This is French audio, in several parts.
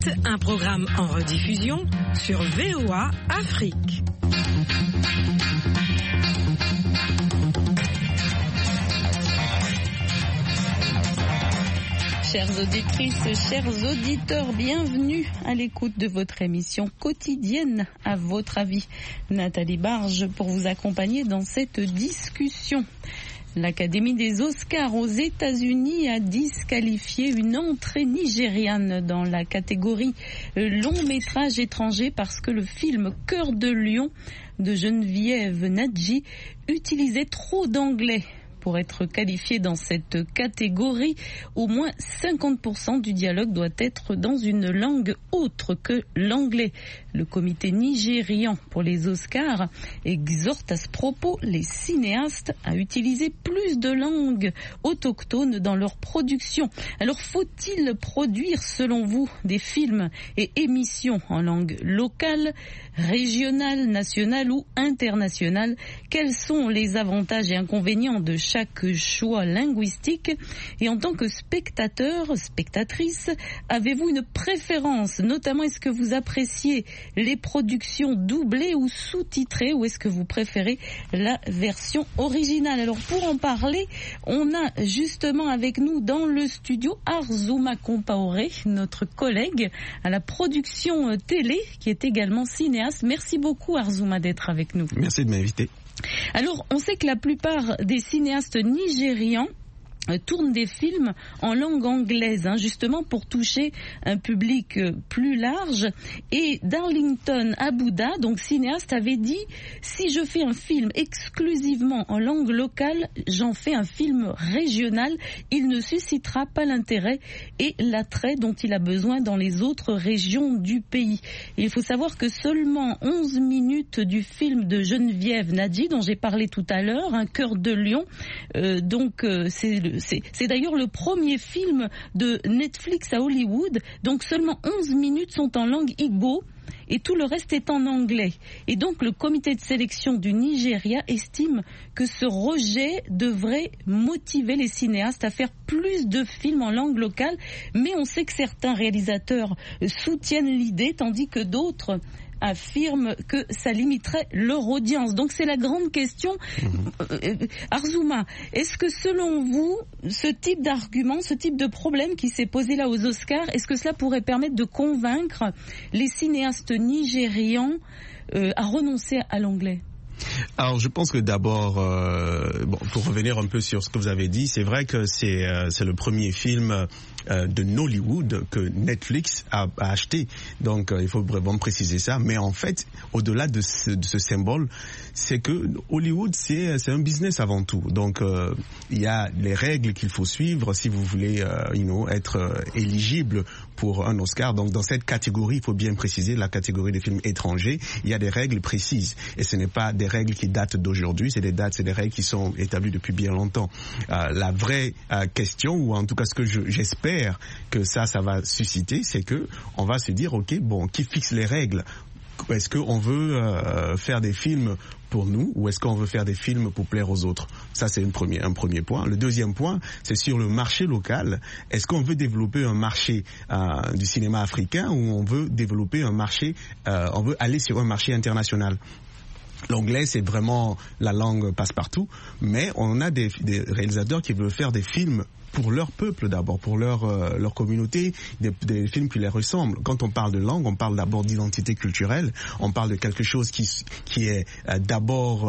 Un programme en rediffusion sur VOA Afrique. Chères auditrices, chers auditeurs, bienvenue à l'écoute de votre émission quotidienne à votre avis. Nathalie Barge pour vous accompagner dans cette discussion. L'Académie des Oscars aux États-Unis a disqualifié une entrée nigériane dans la catégorie long métrage étranger parce que le film Cœur de lion de Geneviève Nadji utilisait trop d'anglais. Pour être qualifié dans cette catégorie, au moins 50% du dialogue doit être dans une langue autre que l'anglais. Le comité nigérian pour les Oscars exhorte à ce propos les cinéastes à utiliser plus de langues autochtones dans leur production. Alors faut-il produire, selon vous, des films et émissions en langue locale, régionale, nationale ou internationale? Quels sont les avantages et inconvénients de chaque choix linguistique? Et en tant que spectateur, spectatrice, avez-vous une préférence? Notamment, est-ce que vous appréciez les productions doublées ou sous-titrées, ou est-ce que vous préférez la version originale? Alors pour en parler, on a justement avec nous dans le studio Arzouma Compaoré, notre collègue à la production télé, qui est également cinéaste. Merci beaucoup Arzouma d'être avec nous. Merci de m'inviter. Alors, on sait que la plupart des cinéastes nigérians tournent des films en langue anglaise, justement pour toucher un public plus large. Et Darlington Abuda, donc cinéaste, avait dit « Si je fais un film exclusivement en langue locale, j'en fais un film régional. Il ne suscitera pas l'intérêt et l'attrait dont il a besoin dans les autres régions du pays. » Il faut savoir que seulement 11 minutes du film de Geneviève Nadji, dont j'ai parlé tout à l'heure, Un cœur de lion, c'est d'ailleurs le premier film de Netflix à Hollywood, donc seulement 11 minutes sont en langue igbo et tout le reste est en anglais. Et donc le comité de sélection du Nigeria estime que ce rejet devrait motiver les cinéastes à faire plus de films en langue locale, mais on sait que certains réalisateurs soutiennent l'idée, tandis que d'autres affirment que ça limiterait leur audience. Donc c'est la grande question. Arzouma, est-ce que selon vous, ce type d'argument, ce type de problème qui s'est posé là aux Oscars, est-ce que cela pourrait permettre de convaincre les cinéastes nigérians à renoncer à l'anglais? Alors je pense que d'abord, pour revenir un peu sur ce que vous avez dit, c'est vrai que c'est le premier film de Nollywood que Netflix a acheté. Donc il faut vraiment préciser ça. Mais en fait, au-delà de ce symbole, c'est que Hollywood, c'est un business avant tout. Donc il y a les règles qu'il faut suivre si vous voulez être éligible pour un Oscar. Donc dans cette catégorie, il faut bien préciser, la catégorie des films étrangers, il y a des règles précises. Et ce n'est pas des règles qui datent d'aujourd'hui, c'est des règles qui sont établies depuis bien longtemps. La vraie question, ou en tout cas ce que j'espère que ça va susciter, c'est que on va se dire, ok, bon, qui fixe les règles? Est-ce qu'on veut faire des films pour nous, ou est-ce qu'on veut faire des films pour plaire aux autres? Ça, c'est un premier point. Le deuxième point, c'est sur le marché local. Est-ce qu'on veut développer un marché du cinéma africain, ou on veut développer un marché, on veut aller sur un marché international? L'anglais, c'est vraiment la langue passe-partout, mais on a des réalisateurs qui veulent faire des films pour leur peuple d'abord, pour leur communauté, des films qui les ressemblent. Quand on parle de langue, on parle d'abord d'identité culturelle, on parle de quelque chose qui est d'abord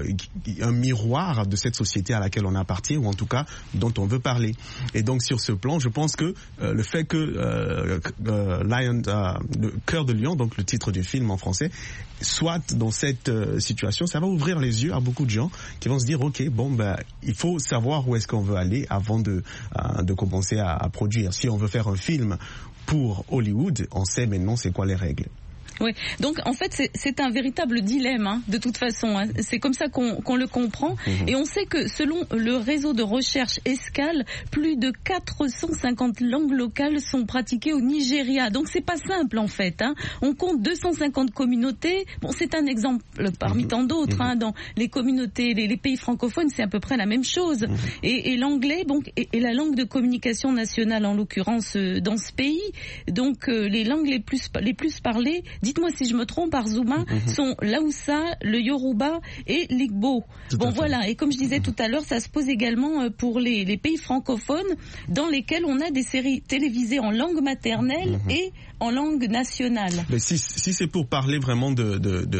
un miroir de cette société à laquelle on appartient, ou en tout cas dont on veut parler. Et donc sur ce plan, je pense que le fait que le Cœur de lion, donc le titre du film en français, soit dans cette situation, ça va ouvrir les yeux à beaucoup de gens qui vont se dire, ok, il faut savoir où est-ce qu'on veut aller avant de commencer à produire. Si on veut faire un film pour Hollywood, on sait maintenant c'est quoi les règles. Oui, donc en fait c'est un véritable dilemme hein, de toute façon. Hein. C'est comme ça qu'on le comprend. Et on sait que selon le réseau de recherche ESCAL, plus de 450 langues locales sont pratiquées au Nigeria. Donc c'est pas simple en fait. Hein. On compte 250 communautés. Bon, c'est un exemple parmi tant d'autres. Hein. Dans les communautés, les pays francophones, c'est à peu près la même chose. Et l'anglais, donc, est la langue de communication nationale en l'occurrence dans ce pays. Donc les langues les plus parlées, dites-moi si je me trompe, Arzouma, sont l'Aoussa, le Yoruba et l'Igbo. Bon voilà, et comme je disais tout à l'heure, ça se pose également pour les pays francophones dans lesquels on a des séries télévisées en langue maternelle et en langue nationale. Mais si c'est pour parler vraiment de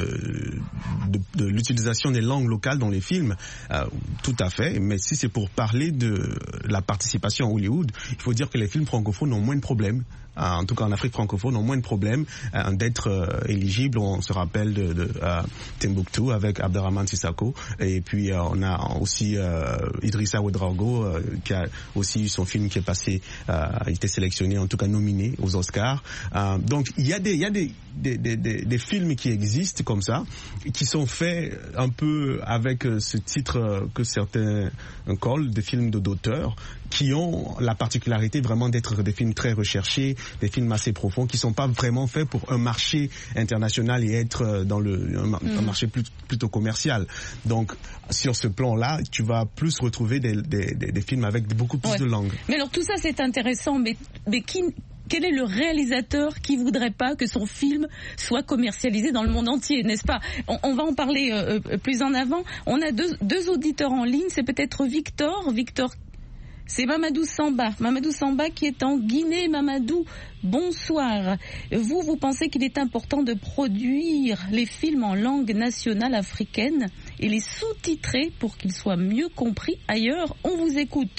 l'utilisation des langues locales dans les films, tout à fait. Mais si c'est pour parler de la participation à Hollywood, il faut dire que les films francophones ont moins de problèmes. En tout cas en Afrique francophone, ont moins de problèmes d'être éligibles. On se rappelle de Timbuktu avec Abderrahmane Sissako, et puis on a aussi Idrissa Ouedraogo qui a aussi eu son film qui est passé, a été sélectionné, en tout cas nominé aux Oscars. Donc il y a des films qui existent comme ça, qui sont faits un peu avec ce titre que certains collent, des films d'auteur, qui ont la particularité vraiment d'être des films très recherchés, des films assez profonds, qui sont pas vraiment faits pour un marché international et être dans un marché plutôt commercial. Donc sur ce plan-là, tu vas plus retrouver des films avec beaucoup plus de langues. Mais alors tout ça c'est intéressant, mais quel est le réalisateur qui voudrait pas que son film soit commercialisé dans le monde entier, n'est-ce pas? On va en parler plus en avant. On a deux auditeurs en ligne, c'est peut-être Victor, c'est Mamadou Samba qui est en Guinée. Mamadou, bonsoir. Vous pensez qu'il est important de produire les films en langue nationale africaine et les sous-titrer pour qu'ils soient mieux compris ailleurs? On vous écoute.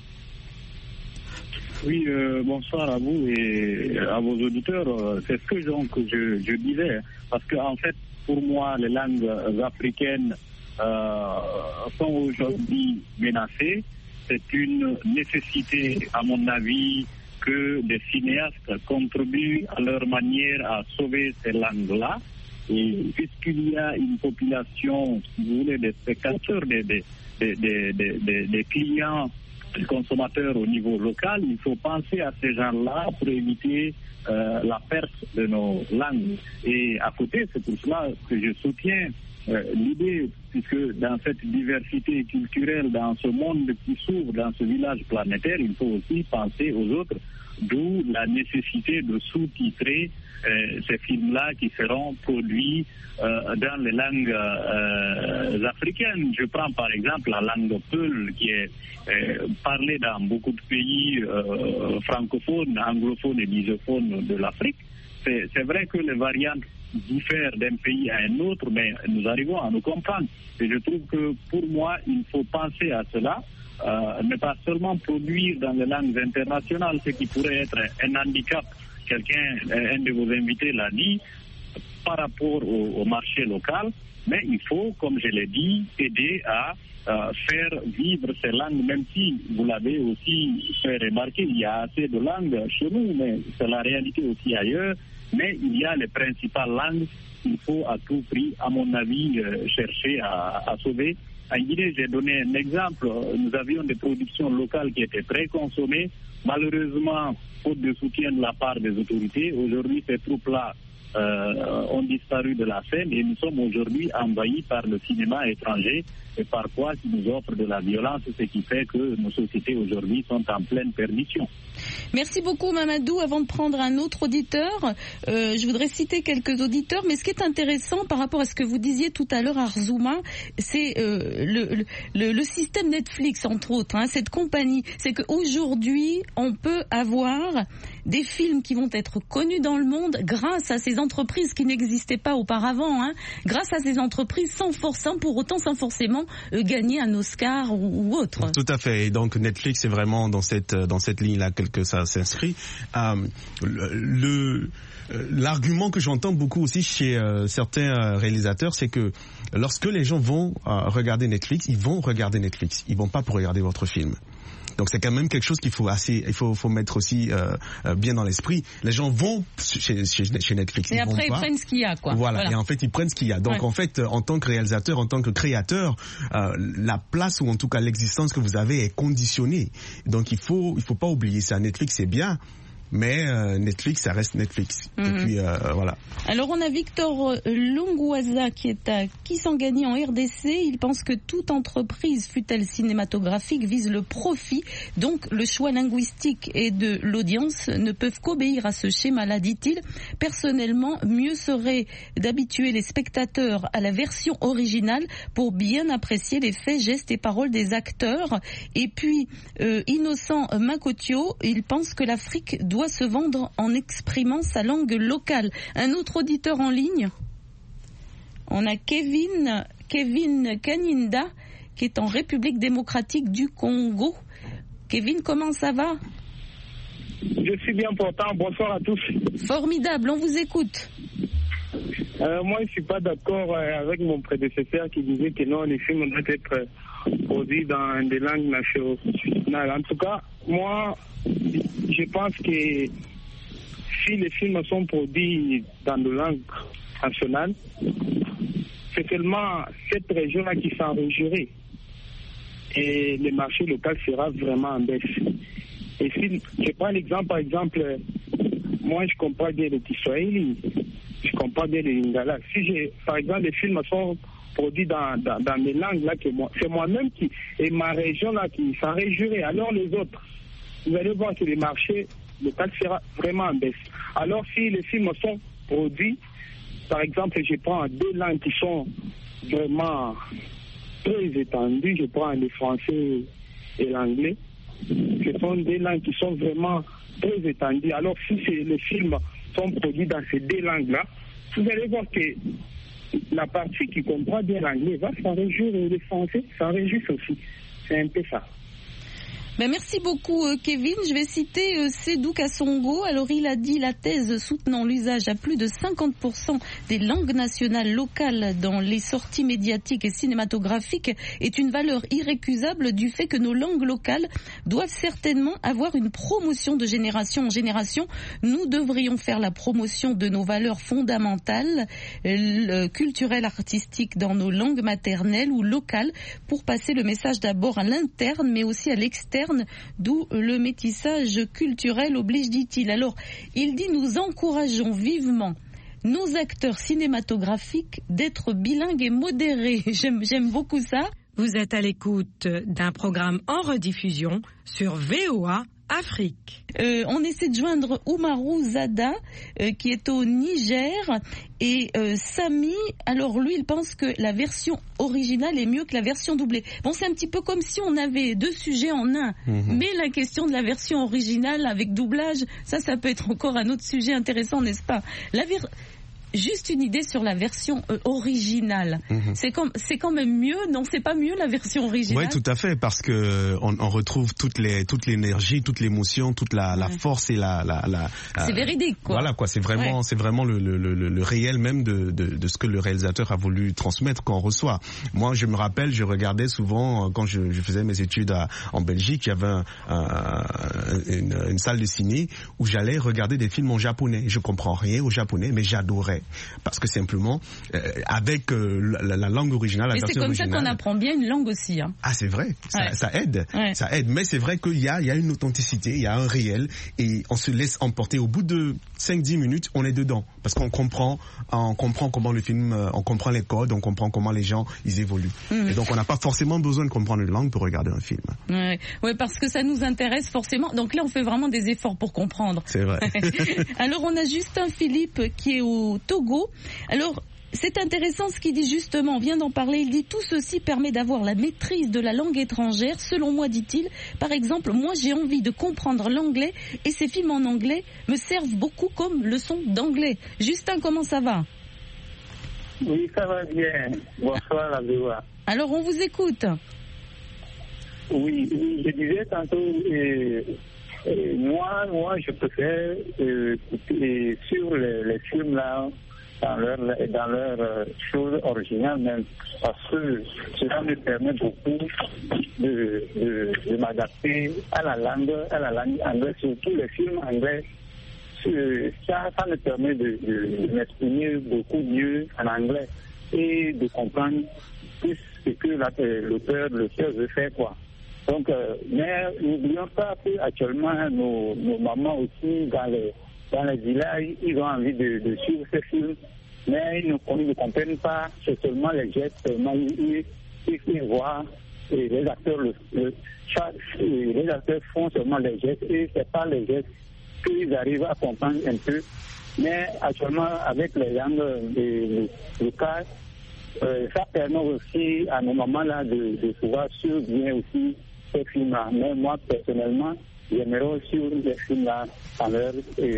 Oui, bonsoir à vous et à vos auditeurs. C'est ce que je disais, parce que en fait, pour moi, les langues africaines sont aujourd'hui menacées. C'est une nécessité, à mon avis, que les cinéastes contribuent à leur manière à sauver ces langues-là. Et puisqu'il y a une population, si vous voulez, des spectateurs, des clients, des consommateurs au niveau local, il faut penser à ces gens-là pour éviter la perte de nos langues. Et à côté, c'est pour cela que je soutiens l'idée, puisque dans cette diversité culturelle, dans ce monde qui s'ouvre, dans ce village planétaire, il faut aussi penser aux autres, d'où la nécessité de sous-titrer ces films-là qui seront produits dans les langues africaines. Je prends par exemple la langue Peul, qui est parlée dans beaucoup de pays francophones, anglophones et misophones de l'Afrique. C'est vrai que les variantes diffèrent d'un pays à un autre, mais nous arrivons à nous comprendre. Et je trouve que pour moi, il faut penser à cela, ne pas seulement produire dans les langues internationales, ce qui pourrait être un handicap. Un de vos invités l'a dit, par rapport au marché local, mais il faut, comme je l'ai dit, aider à faire vivre ces langues, même si, vous l'avez aussi fait remarquer, il y a assez de langues chez nous, mais c'est la réalité aussi ailleurs. Mais il y a les principales langues qu'il faut à tout prix, à mon avis, chercher à sauver. En Guinée, j'ai donné un exemple. Nous avions des productions locales qui étaient très consommées. Malheureusement, faute de soutien de la part des autorités, aujourd'hui, ces troupes-là ont disparu de la scène et nous sommes aujourd'hui envahis par le cinéma étranger et par quoi qui nous offre de la violence, ce qui fait que nos sociétés aujourd'hui sont en pleine perdition. Merci beaucoup Mamadou. Avant de prendre un autre auditeur, je voudrais citer quelques auditeurs, mais ce qui est intéressant par rapport à ce que vous disiez tout à l'heure Arzouma, c'est le système Netflix entre autres, hein, cette compagnie, c'est qu'aujourd'hui on peut avoir des films qui vont être connus dans le monde grâce à ces entreprises qui n'existaient pas auparavant, hein, grâce à ces entreprises sans forcément gagner un Oscar ou autre. Tout à fait. Et donc Netflix est vraiment dans cette ligne-là que ça s'inscrit. L'argument que j'entends beaucoup aussi chez certains réalisateurs, c'est que lorsque les gens vont regarder Netflix, ils vont regarder Netflix. Ils vont pas pour regarder votre film. Donc c'est quand même quelque chose qu'il faut mettre aussi bien dans l'esprit. Les gens vont chez Netflix. Et après ils prennent ce qu'il y a, quoi. Voilà. Et en fait ils prennent ce qu'il y a. Donc en fait, en tant que réalisateur, en tant que créateur, la place ou en tout cas l'existence que vous avez est conditionnée. Donc il faut pas oublier ça. Netflix c'est bien. Mais Netflix, ça reste Netflix. Et puis, voilà. Alors, on a Victor Longwaza qui est à Kisangani en RDC. Il pense que toute entreprise, fût-elle cinématographique, vise le profit. Donc, le choix linguistique et de l'audience ne peuvent qu'obéir à ce schéma-là, dit-il. Personnellement, mieux serait d'habituer les spectateurs à la version originale pour bien apprécier les faits, gestes et paroles des acteurs. Et puis, Innocent Makotio, il pense que l'Afrique doit se vendre en exprimant sa langue locale. Un autre auditeur en ligne, on a Kevin Kaninda qui est en République démocratique du Congo. Kevin, comment ça va? Je suis bien portant, bonsoir à tous. Formidable, on vous écoute. Moi, je suis pas d'accord avec mon prédécesseur qui disait que non, les films doivent être produits dans des langues nationales. En tout cas, moi, je pense que si les films sont produits dans des langues nationales, c'est seulement cette région-là qui s'enrigirait. Et le marché local sera vraiment en baisse. Et si je prends l'exemple, par exemple, moi je comprends bien le Kiswahili, je comprends bien le Lingala. Si par exemple, les films sont produits dans des langues là que c'est moi-même qui et ma région là qui s'enrigirait. Alors les autres, vous allez voir que le marché local sera vraiment en baisse. Alors si les films sont produits, par exemple, je prends deux langues qui sont vraiment très étendues, je prends le français et l'anglais. Ce sont des langues qui sont vraiment très étendues. Alors si les films sont produits dans ces deux langues-là, vous allez voir que la partie qui comprend bien l'anglais va s'enrichir et le français s'enrichit aussi. C'est un peu ça. Ben merci beaucoup Kevin. Je vais citer Sédou Kassongo. Alors il a dit la thèse soutenant l'usage à plus de 50% des langues nationales locales dans les sorties médiatiques et cinématographiques est une valeur irrécusable du fait que nos langues locales doivent certainement avoir une promotion de génération en génération. Nous devrions faire la promotion de nos valeurs fondamentales, culturelles, artistiques dans nos langues maternelles ou locales pour passer le message d'abord à l'interne mais aussi à l'externe. D'où le métissage culturel oblige, dit-il. Alors, il dit nous encourageons vivement nos acteurs cinématographiques d'être bilingues et modérés. J'aime beaucoup ça. Vous êtes à l'écoute d'un programme en rediffusion sur VOA Afrique. On essaie de joindre Oumarou Zada qui est au Niger et Samy, alors lui il pense que la version originale est mieux que la version doublée. Bon, c'est un petit peu comme si on avait deux sujets en un, mais la question de la version originale avec doublage, ça peut être encore un autre sujet intéressant, n'est-ce pas? Juste une idée sur la version originale. C'est quand même mieux, non? C'est pas mieux la version originale? Oui, tout à fait, parce que on retrouve toute l'énergie, toute l'émotion, toute la force et c'est véridique, quoi. Voilà, quoi. C'est vraiment le réel même de ce que le réalisateur a voulu transmettre qu'on reçoit. Moi, je me rappelle, je regardais souvent quand je faisais mes études en Belgique, il y avait une salle de ciné où j'allais regarder des films en japonais. Je comprends rien au japonais, mais j'adorais. Parce que simplement, avec la langue originale, la version originale... Et c'est comme ça qu'on apprend bien une langue aussi. Hein. Ah, c'est vrai, ça aide. Ouais. Ça aide, mais c'est vrai qu'il y a une authenticité, il y a un réel, et on se laisse emporter. Au bout de 5-10 minutes, on est dedans. Parce qu'on comprend comment le film, on comprend les codes, on comprend comment les gens, ils évoluent. Et donc, on n'a pas forcément besoin de comprendre une langue pour regarder un film. Ouais, parce que ça nous intéresse forcément. Donc là, on fait vraiment des efforts pour comprendre. C'est vrai. Alors, on a Justin Philippe qui est au Togo. Alors, c'est intéressant ce qu'il dit justement, on vient d'en parler, il dit tout ceci permet d'avoir la maîtrise de la langue étrangère, selon moi, dit-il. Par exemple, moi j'ai envie de comprendre l'anglais et ces films en anglais me servent beaucoup comme leçon d'anglais. Justin, comment ça va? Oui, ça va bien. Bonsoir à VOA. Alors, on vous écoute. Oui, je disais tantôt, moi je préfère écouter sur les films là dans leur chose originale même, parce que cela me permet beaucoup de m'adapter à la langue anglaise, surtout les films anglais. Ça me permet de m'exprimer beaucoup mieux en anglais et de comprendre plus ce que l'auteur veut faire, quoi. Donc, mais n'oublions pas qu'actuellement, nos mamans aussi, dans les villages, ils ont envie de suivre ces films, mais ils ne comprennent pas, c'est seulement les gestes, seulement ils voient, et les acteurs font seulement les gestes, et c'est pas les gestes qu'ils arrivent à comprendre un peu. Mais actuellement, avec les langues locales, ça permet aussi à nos mamans-là de pouvoir suivre bien aussi ces films-là. Mais moi, personnellement, j'aimerais aussi des films-là en leur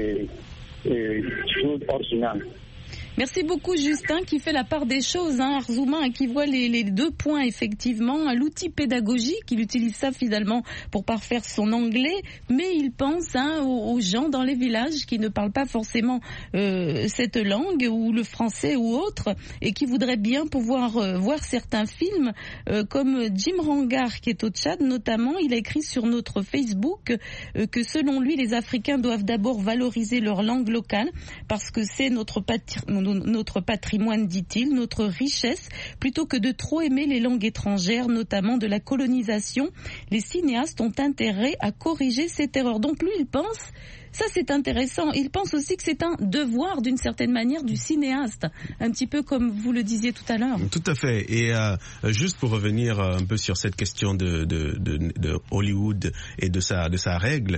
chose originale. Merci beaucoup Justin qui fait la part des choses, Arzouma, qui voit les deux points effectivement, l'outil pédagogique, il utilise ça finalement pour parfaire son anglais, mais il pense aux gens dans les villages qui ne parlent pas forcément cette langue ou le français ou autre et qui voudraient bien pouvoir voir certains films comme Jim Rangar qui est au Tchad notamment, il a écrit sur notre Facebook que selon lui les Africains doivent d'abord valoriser leur langue locale parce que c'est notre patrimoine, dit-il, notre richesse, plutôt que de trop aimer les langues étrangères, notamment de la colonisation. Les cinéastes ont intérêt à corriger cette erreur. Donc lui, il pense, ça c'est intéressant, il pense aussi que c'est un devoir d'une certaine manière du cinéaste, un petit peu comme vous le disiez tout à l'heure. Tout à fait, et juste pour revenir un peu sur cette question de Hollywood et de sa règle,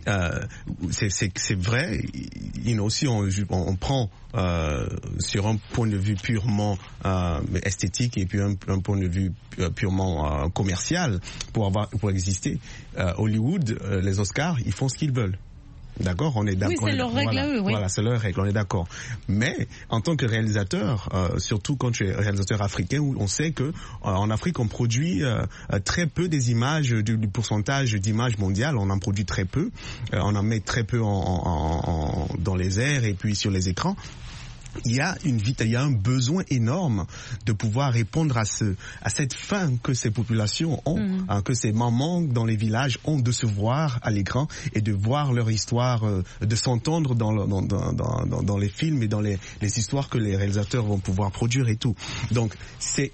c'est vrai, aussi on prend sur un point de vue purement esthétique et puis un point de vue purement commercial pour exister. Hollywood, les Oscars, ils font ce qu'ils veulent. D'accord, on est d'accord. Oui, c'est leur règle à eux, oui. Voilà, c'est leur règle, on est d'accord. Mais en tant que réalisateur, surtout quand tu es réalisateur africain, on sait que en Afrique on produit très peu des images, du pourcentage d'images mondiales, on en produit très peu, on en met très peu dans les airs et puis sur les écrans. Il y a un besoin énorme de pouvoir répondre à cette faim que ces populations ont, que ces mamans dans les villages ont de se voir à l'écran et de voir leur histoire, de s'entendre dans les films et dans les histoires que les réalisateurs vont pouvoir produire et tout. Donc c'est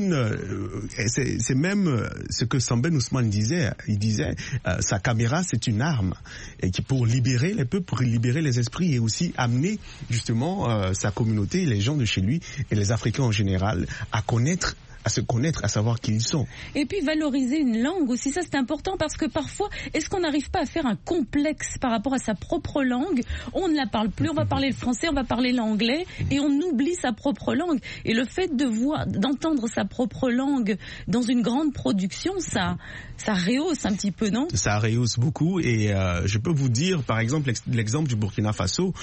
même ce que Samben Ousmane disait. Il disait sa caméra c'est une arme et qui pour libérer les peuples, pour libérer les esprits et aussi amener justement sa communauté, les gens de chez lui et les Africains en général à se connaître, à savoir qui ils sont. Et puis valoriser une langue aussi, ça c'est important parce que parfois, est-ce qu'on n'arrive pas à faire un complexe par rapport à sa propre langue? On ne la parle plus, on va parler le français, on va parler l'anglais et on oublie sa propre langue. Et le fait d'entendre sa propre langue dans une grande production, ça rehausse un petit peu, non? Ça rehausse beaucoup et je peux vous dire, par exemple, l'exemple du Burkina Faso,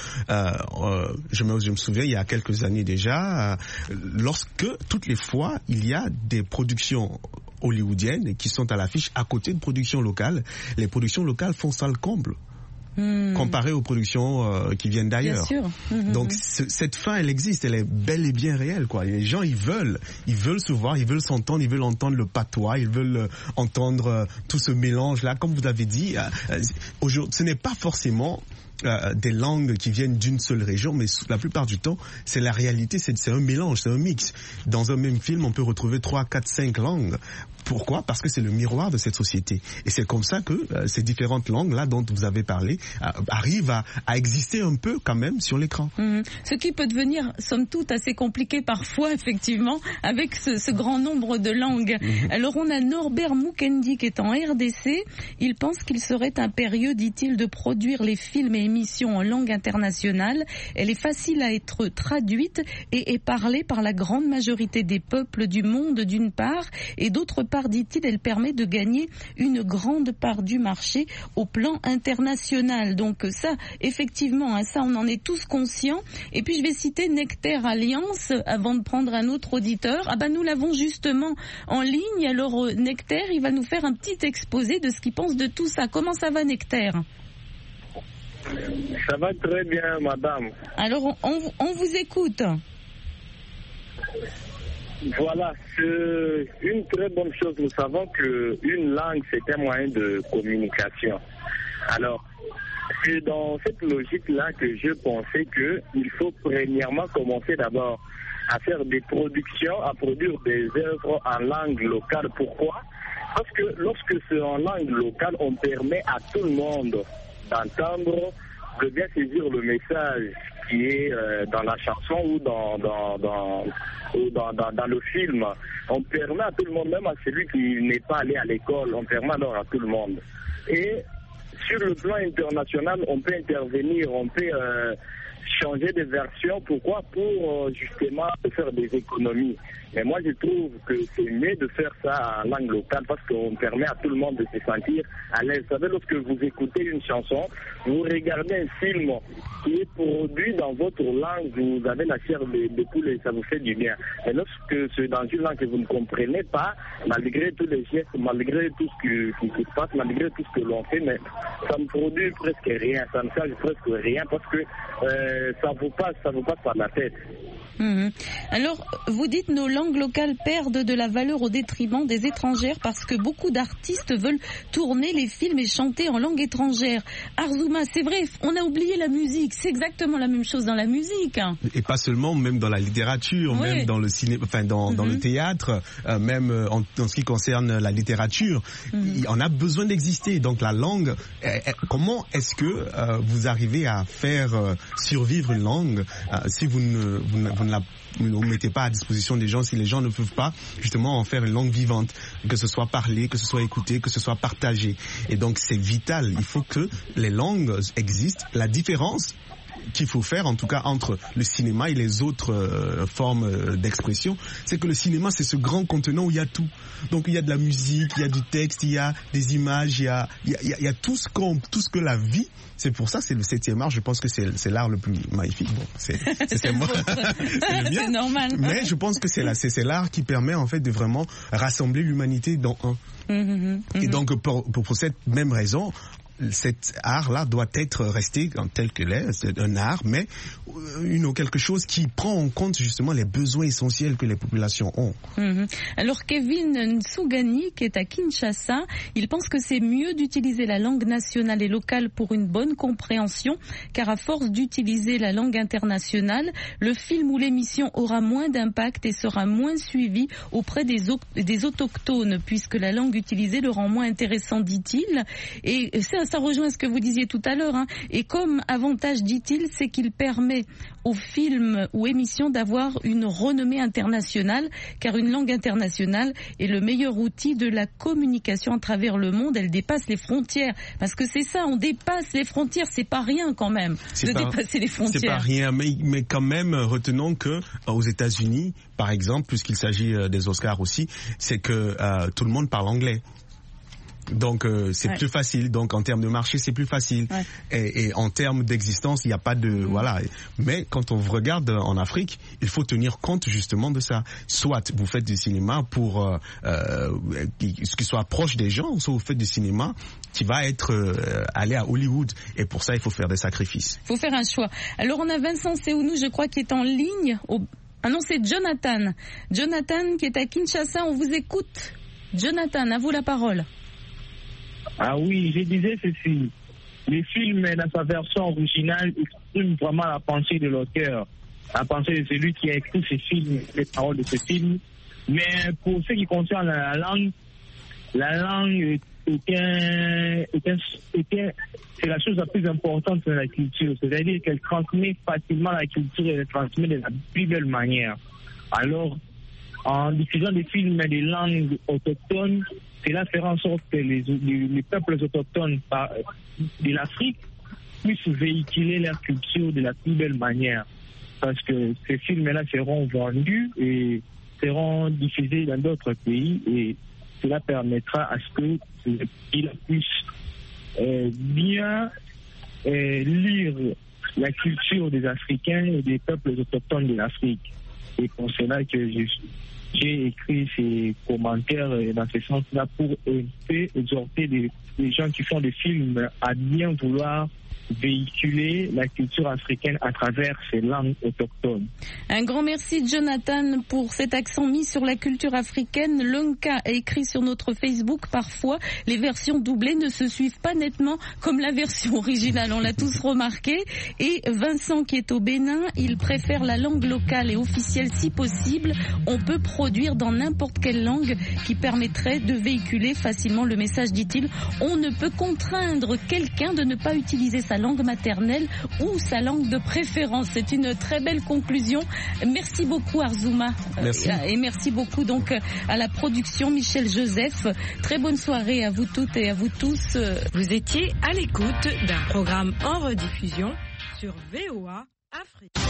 je me souviens il y a quelques années déjà, lorsque toutes les fois il y a des productions hollywoodiennes qui sont à l'affiche à côté de productions locales, les productions locales font ça le comble. Comparé aux productions qui viennent d'ailleurs. Bien sûr. Donc cette fin, elle existe, elle est bel et bien réelle, quoi. Les gens, ils veulent se voir, ils veulent s'entendre, ils veulent entendre le patois, ils veulent entendre tout ce mélange-là. Comme vous l'avez dit, aujourd'hui, ce n'est pas forcément des langues qui viennent d'une seule région, mais la plupart du temps, c'est la réalité, c'est un mélange, c'est un mix. Dans un même film, on peut retrouver 3, 4, 5 langues. Pourquoi? Parce que c'est le miroir de cette société. Et c'est comme ça que ces différentes langues-là dont vous avez parlé arrivent à exister un peu quand même sur l'écran. Ce qui peut devenir, somme toute, assez compliqué parfois, effectivement, avec ce grand nombre de langues. Alors on a Norbert Mukendi qui est en RDC. Il pense qu'il serait impérieux, dit-il, de produire les films et émissions en langue internationale. Elle est facile à être traduite et est parlée par la grande majorité des peuples du monde d'une part, et d'autre part, dit-il, elle permet de gagner une grande part du marché au plan international. Donc ça, effectivement, ça on en est tous conscients. Et puis je vais citer Nectaire Alliance avant de prendre un autre auditeur. Nous l'avons justement en ligne. Alors Nectaire, il va nous faire un petit exposé de ce qu'il pense de tout ça. Comment ça va, Nectaire ? Ça va très bien, madame. Alors, on vous écoute. Voilà, c'est une très bonne chose. Nous savons qu'une langue, c'est un moyen de communication. Alors, c'est dans cette logique-là que je pensais qu'il faut premièrement commencer d'abord à faire des productions, à produire des œuvres en langue locale. Pourquoi? Parce que lorsque c'est en langue locale, on permet à tout le monde d'entendre, de bien saisir le message qui est dans la chanson ou dans le film. On permet à tout le monde, même à celui qui n'est pas allé à l'école, on permet alors à tout le monde. Et sur le plan international, on peut intervenir, on peut changer de version. Pourquoi? Pour justement faire des économies. Mais moi, je trouve que c'est mieux de faire ça en langue locale parce qu'on permet à tout le monde de se sentir à l'aise. Vous savez, lorsque vous écoutez une chanson, vous regardez un film qui est produit dans votre langue, vous avez la chair de poulet et ça vous fait du bien. Et lorsque c'est dans une langue que vous ne comprenez pas, malgré tous les gestes, malgré tout ce qui se passe, malgré tout ce que l'on fait, mais ça ne produit presque rien, ça ne change presque rien parce que ça vous passe par la tête. Alors, vous dites nos langues locales perdent de la valeur au détriment des étrangères parce que beaucoup d'artistes veulent tourner les films et chanter en langue étrangère. Arzouma, c'est vrai, on a oublié la musique, c'est exactement la même chose dans la musique. Et pas seulement, même dans la littérature, oui. Même dans le cinéma, enfin dans le théâtre, même en ce qui concerne la littérature, on a besoin d'exister. Donc la langue, comment est-ce que vous arrivez à faire survivre une langue si vous ne mettez pas à disposition des gens, si les gens ne peuvent pas justement en faire une langue vivante, que ce soit parlé, que ce soit écouté, que ce soit partagé. Et donc c'est vital, il faut que les langues existent. La différence qu'il faut faire, en tout cas entre le cinéma et les autres formes d'expression, c'est que le cinéma, c'est ce grand contenant où il y a tout. Donc il y a de la musique, il y a du texte, il y a des images, il y a tout ce que la vie. C'est pour ça, c'est le 7e art. Je pense que c'est l'art le plus magnifique. Bon, c'est moi, c'est le mien. C'est normal. Mais je pense que c'est l'art qui permet en fait de vraiment rassembler l'humanité dans un. Et donc pour cette même raison, cet art-là doit être resté tel qu'il est, c'est un art, mais quelque chose qui prend en compte justement les besoins essentiels que les populations ont. Alors Kevin Nsugani, qui est à Kinshasa, il pense que c'est mieux d'utiliser la langue nationale et locale pour une bonne compréhension, car à force d'utiliser la langue internationale, le film ou l'émission aura moins d'impact et sera moins suivi auprès des autochtones, puisque la langue utilisée le rend moins intéressant, dit-il. Et ça rejoint ce que vous disiez tout à l'heure, hein. Et comme avantage, dit-il, c'est qu'il permet aux films ou émissions d'avoir une renommée internationale, car une langue internationale est le meilleur outil de la communication à travers le monde. Elle dépasse les frontières, parce que c'est ça, on dépasse les frontières, c'est pas rien quand même dépasser les frontières. C'est pas rien, mais quand même, retenons que aux États-Unis, par exemple, puisqu'il s'agit des Oscars aussi, c'est que tout le monde parle anglais. Donc c'est plus facile. Donc en termes de marché, c'est plus facile. Et en termes d'existence, il n'y a pas de voilà. Mais quand on regarde en Afrique, il faut tenir compte justement de ça. Soit vous faites du cinéma pour qui soit proche des gens, soit vous faites du cinéma qui va être aller à Hollywood. Et pour ça, il faut faire des sacrifices. Il faut faire un choix. Alors on a Vincent Seounou, je crois, qui est en ligne. Ah non, c'est Jonathan. Jonathan qui est à Kinshasa. On vous écoute. Jonathan, à vous la parole. Ah oui, je disais ceci. Le film, dans sa version originale, exprime vraiment la pensée de l'auteur, la pensée de celui qui a écrit ce film, les paroles de ce film. Mais pour ce qui concerne la langue c'est la chose la plus importante dans la culture. C'est-à-dire qu'elle transmet facilement la culture et elle transmet de la plus belle manière. Alors, en diffusant des films des langues autochtones, cela fera en sorte que les peuples autochtones de l'Afrique puissent véhiculer leur culture de la plus belle manière. Parce que ces films-là seront vendus et seront diffusés dans d'autres pays et cela permettra à ce que ils puissent bien lire la culture des Africains et des peuples autochtones de l'Afrique. Et pour cela que j'ai écrit ces commentaires dans ce sens-là pour exhorter les gens qui font des films à bien vouloir véhiculer la culture africaine à travers ses langues autochtones. Un grand merci Jonathan pour cet accent mis sur la culture africaine. Lunka a écrit sur notre Facebook: parfois les versions doublées ne se suivent pas nettement comme la version originale, on l'a tous remarqué. Et Vincent qui est au Bénin, il préfère la langue locale et officielle si possible. On peut produire dans n'importe quelle langue qui permettrait de véhiculer facilement le message, dit-il. On ne peut contraindre quelqu'un de ne pas utiliser sa langue maternelle ou sa langue de préférence. C'est une très belle conclusion. Merci beaucoup Arzouma. Merci. Et merci beaucoup donc à la production Michel Joseph. Très bonne soirée à vous toutes et à vous tous. Vous étiez à l'écoute d'un programme en rediffusion sur VOA Afrique.